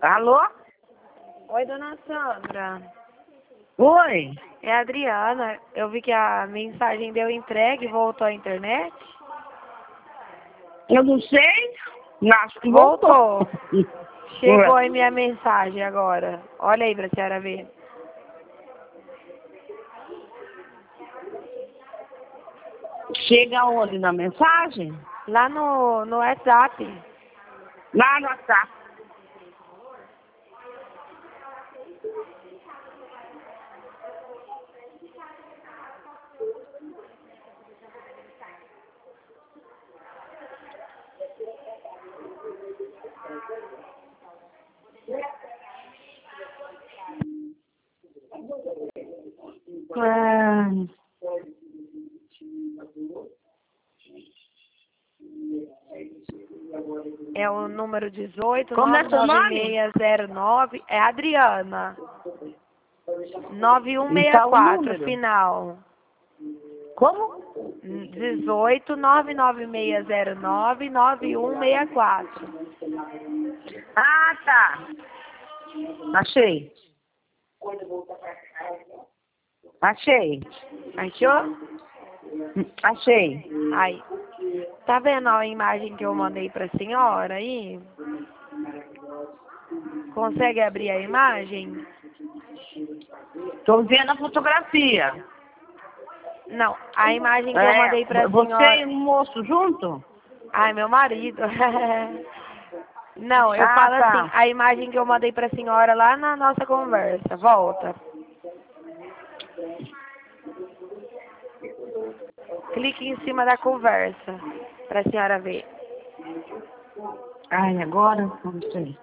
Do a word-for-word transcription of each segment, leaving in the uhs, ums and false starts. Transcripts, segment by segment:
Alô? Oi, dona Sandra. Oi? É a Adriana. Eu vi que a mensagem deu entregue e voltou à internet. Eu não sei. Acho que voltou. Voltou. Chegou aí minha mensagem agora. Olha aí pra senhora ver. Chega onde na mensagem? Lá no, no WhatsApp. Lá no WhatsApp. Ah, É o número dezoito, como é nove seu nove nome? seis zero nove. É a Adriana. nove um E seis tá o quatro, número? final. Como? dezoito, nove nove seis zero nove, nove um seis quatro. Ah, tá. Achei. Achei. Achou? Achei. Aí. Tá vendo a imagem que eu mandei pra senhora aí? Consegue abrir a imagem? Tô vendo a fotografia. Não, a imagem que eu É, mandei pra você senhora... e o moço junto? Ai, meu marido. Não, eu Ah, falo assim, tá. a imagem que eu mandei pra senhora lá na nossa conversa. Volta. Clique em cima da conversa pra senhora ver. Ai, agora? Não sei.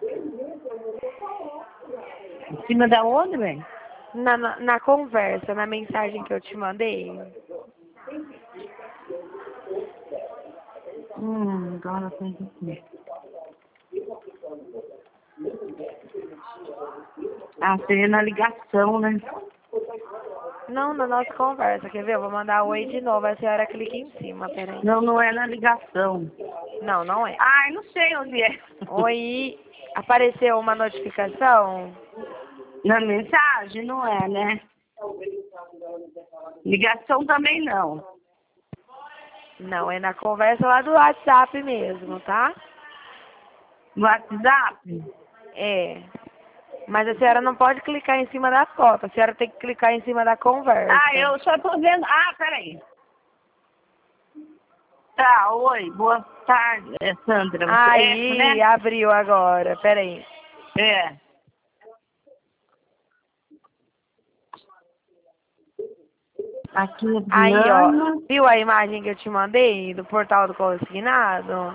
Em cima da onde, velho? Na, na, na conversa, na mensagem que eu te mandei. Hum, agora tem que ver. Ah, seria na ligação, né? Não, na nossa conversa, quer ver? Eu vou mandar oi de novo, a senhora clica em cima, peraí. Não, não é na ligação. Não, não é. Ai, não sei onde é. Oi, apareceu uma notificação? Na mensagem, não é, né? Ligação também não. Não, é na conversa lá do WhatsApp mesmo, tá? No WhatsApp? É. Mas a senhora não pode clicar em cima da foto, a senhora tem que clicar em cima da conversa. Ah, eu só tô vendo. Ah, peraí. Tá, oi, boa tarde, é Sandra. Você é, Aí, né? abriu agora, peraí. É. Aqui é Aí, ó, Diana. viu a imagem que eu te mandei do portal do consignado?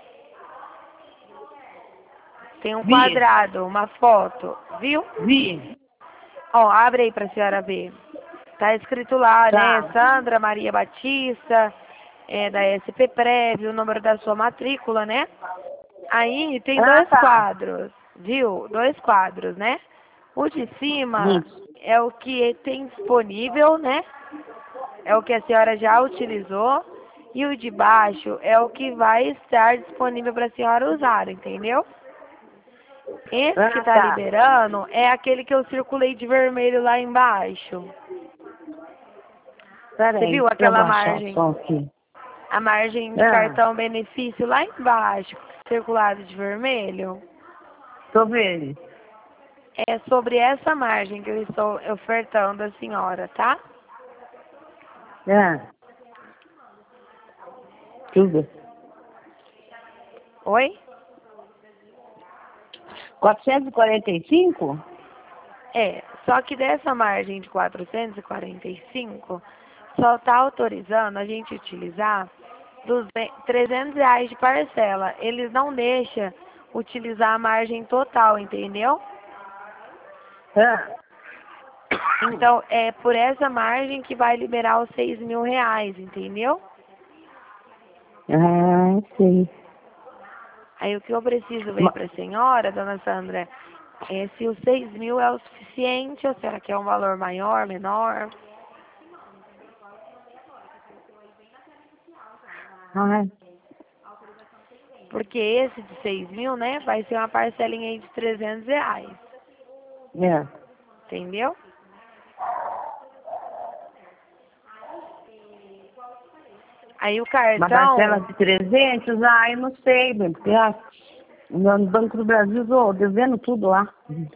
Tem um Vi, quadrado, uma foto, viu? vi. Ó, abre aí pra senhora ver. Tá escrito lá, né? Tá. Sandra Maria Batista, é, da S P Prévio, o número da sua matrícula, né? Aí tem Ah, dois tá. quadros, viu? Dois quadros, né? O de cima Isso. é o que tem disponível, né? É o que a senhora já utilizou. E o de baixo é o que vai estar disponível para a senhora usar, entendeu? Esse que Ah, tá tá. liberando é aquele que eu circulei de vermelho lá embaixo. Você Peraí, viu deixa eu aquela baixar o margem, som aqui. a margem de Ah, cartão benefício lá embaixo, circulado de vermelho? tô vendo. É sobre essa margem que eu estou ofertando à senhora, tá? Ah, tudo. Oi? quatrocentos e quarenta e cinco? É, só que dessa margem de quatrocentos e quarenta e cinco, só está autorizando a gente utilizar duzentos, trezentos reais de parcela. Eles não deixam utilizar a margem total, entendeu? Ah, Então, é por essa margem que vai liberar os seis mil reais, entendeu? ah, sei. Aí o que eu preciso ver Ma- para a senhora, dona Sandra, é se os seis mil é o suficiente ou será que é um valor maior, menor? Ai, Porque esse de seis mil, né, vai ser uma parcelinha aí de trezentos reais. É. Entendeu? Aí o Uma cartão... parcela de trezentos, ah, eu não sei, bem, porque ah, no Banco do Brasil, tô devendo tudo lá.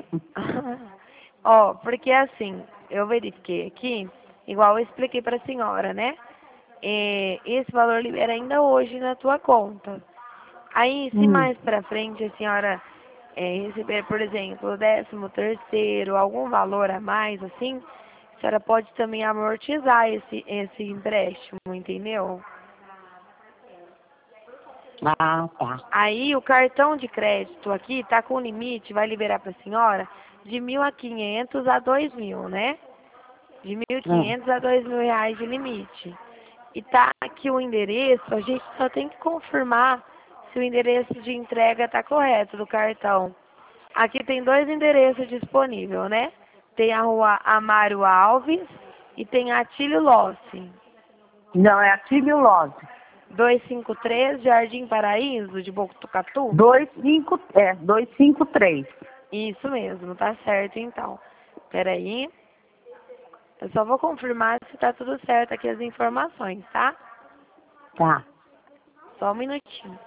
Ó, porque assim, eu verifiquei aqui, igual eu expliquei para a senhora, né? É, esse valor libera ainda hoje na tua conta. Aí, se Hum. mais pra frente a senhora é, receber, por exemplo, o décimo terceiro, algum valor a mais, assim, a senhora pode também amortizar esse, esse empréstimo, entendeu? Ah, tá. Aí o cartão de crédito aqui tá com limite, vai liberar para a senhora de mil a quinhentos a dois mil, né? De mil e Ah. quinhentos a dois mil reais de limite. E tá aqui o endereço, a gente só tem que confirmar se o endereço de entrega tá correto do cartão. Aqui tem dois endereços disponíveis, né? Tem a rua Amário Alves e tem a Atílio Lossi. Não, é Atílio Lose. duzentos e cinquenta e três Jardim Paraíso, de Botucatu? dois cinco, é, duzentos e cinquenta e três. Isso mesmo, tá certo então. Peraí. Eu só vou confirmar se tá tudo certo aqui as informações, tá? Tá. Só um minutinho.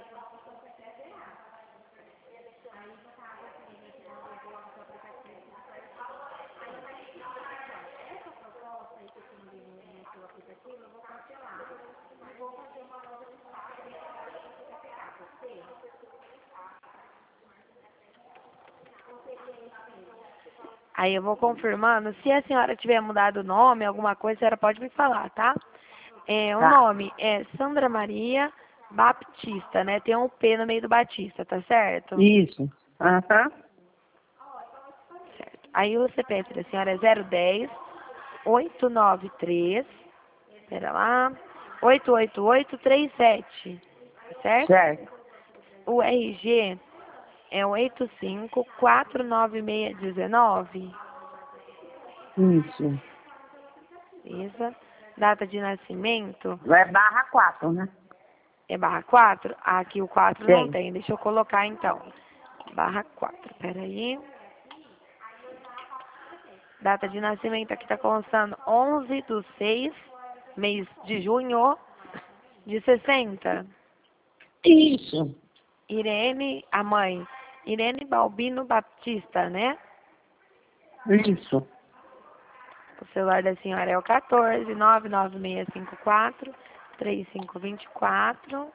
Aí eu vou confirmando. Se a senhora tiver mudado o nome, alguma coisa, a senhora pode me falar, tá? É, o Tá. nome é Sandra Maria Baptista, né? Tem um P no meio do Batista, tá certo? Isso. Aham. Certo. Aí o C P F da senhora é zero dez, oito nove três, pera lá, oito oito oito três sete, certo? Certo. O R G é oito cinco quatro nove seis um nove. Isso. Isso. Data de nascimento É barra quatro, né? é barra quatro? Ah, aqui o quatro não Tem. tem. Deixa eu colocar então. Barra quatro. Peraí. Data de nascimento aqui tá constando onze do seis, mês de junho, de sessenta. Isso. Irene, a mãe. Irene Balbino Baptista, né? Isso. O celular da senhora é o quatorze, nove nove seis cinco quatro, três cinco dois quatro.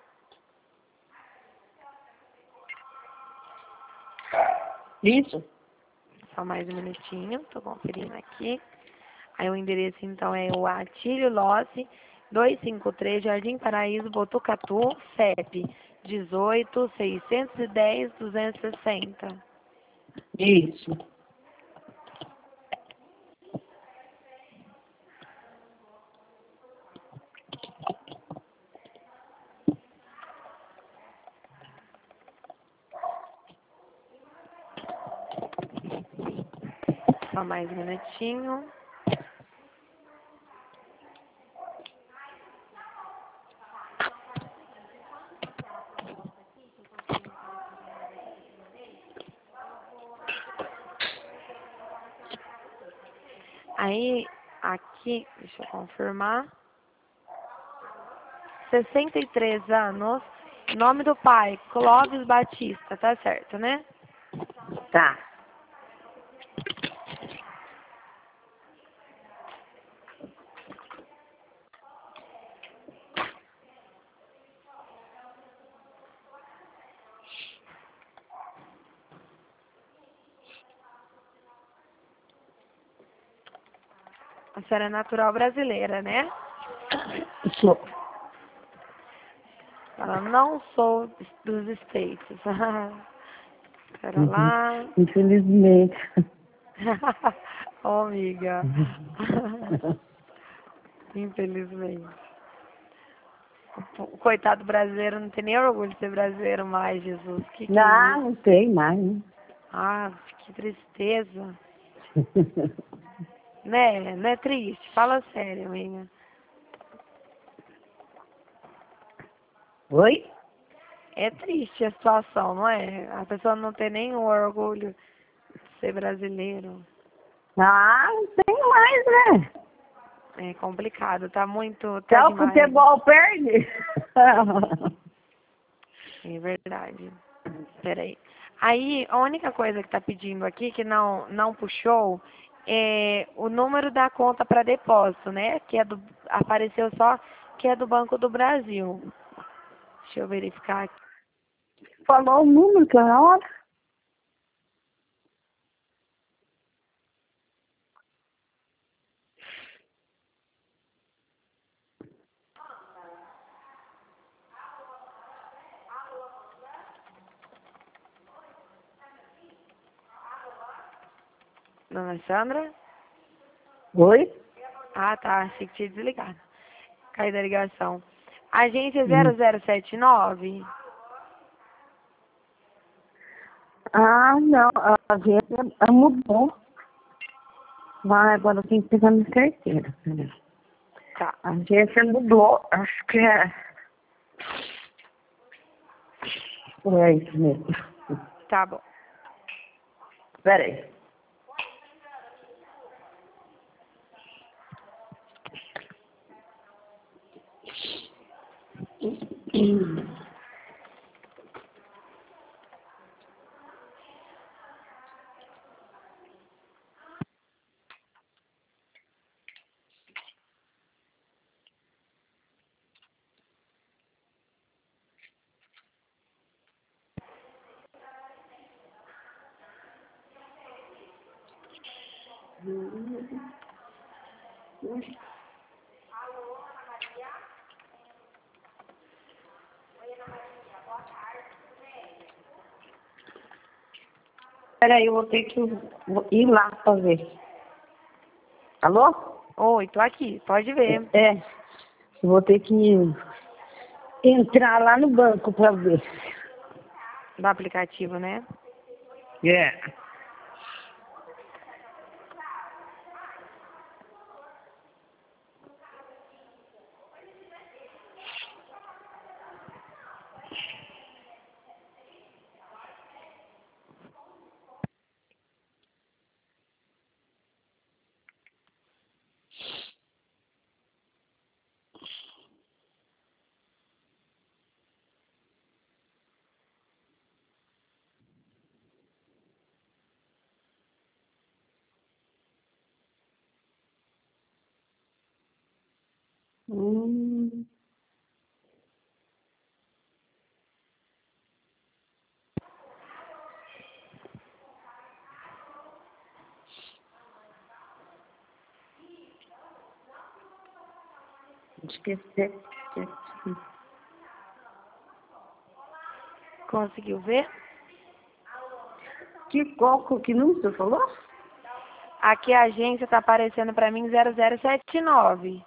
Isso. Só mais um minutinho, tô conferindo aqui. Aí o endereço então é o Atílio Lossi, duzentos e cinquenta e três Jardim Paraíso, Botucatu, C E P dezoito, seiscentos e dez, duzentos e sessenta. Isso. Só mais um minutinho. Aí, aqui, deixa eu confirmar. sessenta e três anos. Nome do pai, Clóvis Batista, tá certo, né? Tá. A senhora é natural brasileira, né? Sou. Ela não sou dos States. Pera Uhum. lá. Infelizmente. Ô, amiga. Infelizmente. O coitado brasileiro não tem nem orgulho de ser brasileiro mais, Jesus. Que que é Não, isso? não tem mais, né? Ah, que tristeza. Né? Não é triste? Fala sério, amiga. Oi? É triste a situação, não é? A pessoa não ter nenhum orgulho de ser brasileiro. Ah, não tem mais, né? É complicado, tá muito, tá Até o demais. futebol perde. É verdade. Peraí. Aí, a única coisa que tá pedindo aqui, que não, não puxou, é o número da conta para depósito, né? Que é do, apareceu só que é do Banco do Brasil. Deixa eu verificar aqui. Falou o número que é na hora. Dona Sandra? Oi? Ah, tá. Achei que tinha desligado. Caiu da ligação. Agência Hum. zero zero sete nove. Ah, não. A agência ah, mudou. Vai, agora tem que pegar minha carteira. Peraí. Tá, A agência mudou. Acho que é. É isso mesmo. tá bom. Peraí. Peraí, eu vou ter que ir lá pra ver. Alô? Oi, tô aqui. Pode ver. É. Eu vou ter que entrar lá no banco pra ver. Do aplicativo, né? É. Hum. Esqueci. Conseguiu ver? Que qual que número você falou? Aqui a agência tá aparecendo pra mim zero zero sete nove.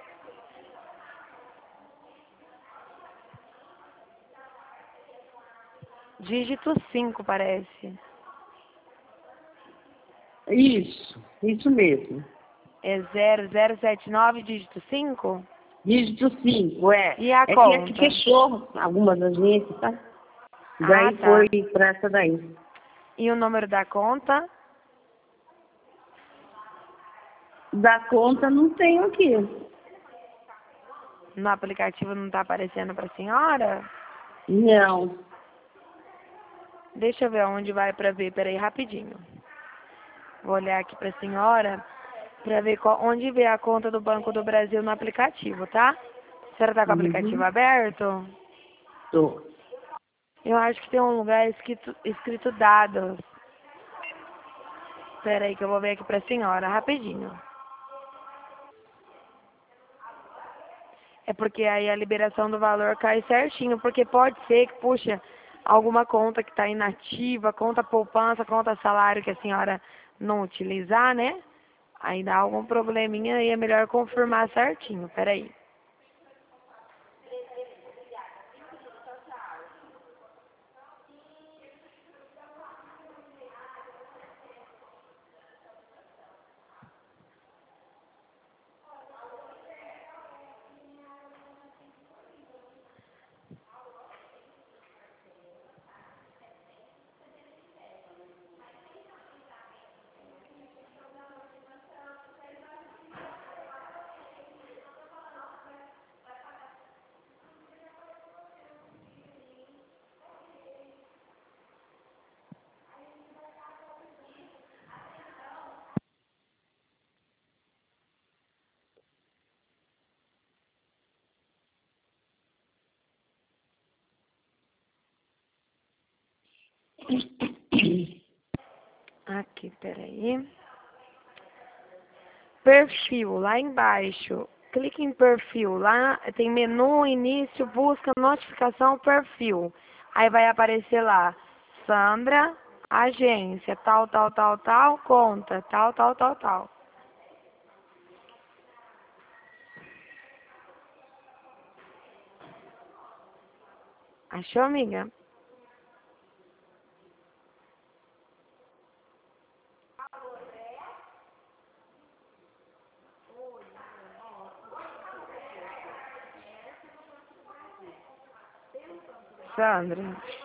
Dígito cinco parece. Isso, isso mesmo. É zero zero sete nove, dígito cinco? Dígito cinco, é. E a É que aqui conta? fechou algumas agências, tá? Ah, Daí tá. foi pra essa daí. E o número da conta? Da conta não tenho aqui. No aplicativo não tá aparecendo pra senhora? Não. Deixa eu ver onde vai pra ver. Peraí, rapidinho. Vou olhar aqui pra senhora pra ver qual, onde vê a conta do Banco do Brasil no aplicativo, tá? A senhora tá com o aplicativo Uhum. aberto? Tô. Eu acho que tem um lugar escrito, escrito dados. Espera aí que eu vou ver aqui pra senhora, rapidinho. É porque aí a liberação do valor cai certinho, porque pode ser que, puxa, alguma conta que está inativa, conta poupança, conta salário que a senhora não utilizar, né? Aí dá algum probleminha e é melhor confirmar certinho. Peraí. Aqui, peraí. Perfil, lá embaixo. Clique em perfil. Lá tem menu, início, busca, notificação, perfil. Aí vai aparecer lá, Sandra, agência, tal, tal, tal, tal, conta, tal, tal, tal, tal. Achou, amiga? Sandra,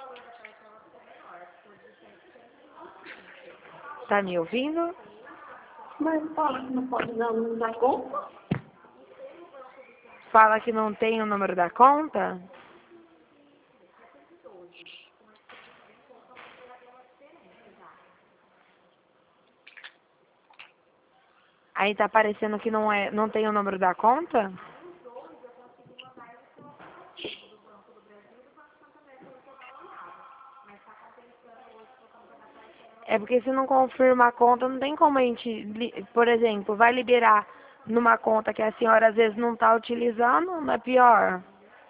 tá me ouvindo? Mas fala que não pode dar o número da conta. Fala que não tem o número da conta? Aí tá aparecendo que não, é, não tem o número da conta? É porque se não confirma a conta, não tem como a gente, li- por exemplo, vai liberar numa conta que a senhora às vezes não está utilizando, não é pior?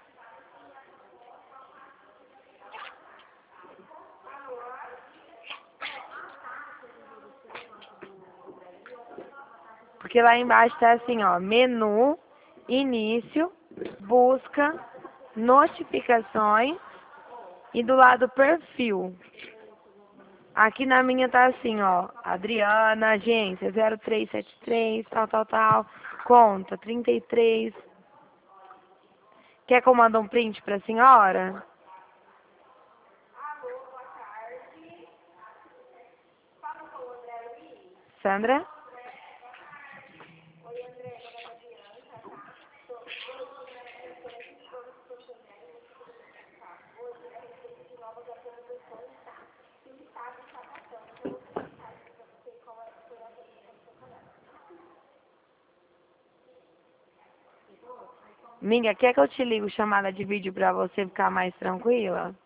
Porque lá embaixo tá assim, ó, menu, início, busca, notificações e do lado perfil. Aqui na minha tá assim, ó, Adriana, agência zero três sete três, tal, tal, tal, conta trinta e três. Quer que eu mande um print pra senhora? Sandra? Minga, quer que eu te ligo chamada de vídeo pra você ficar mais tranquila?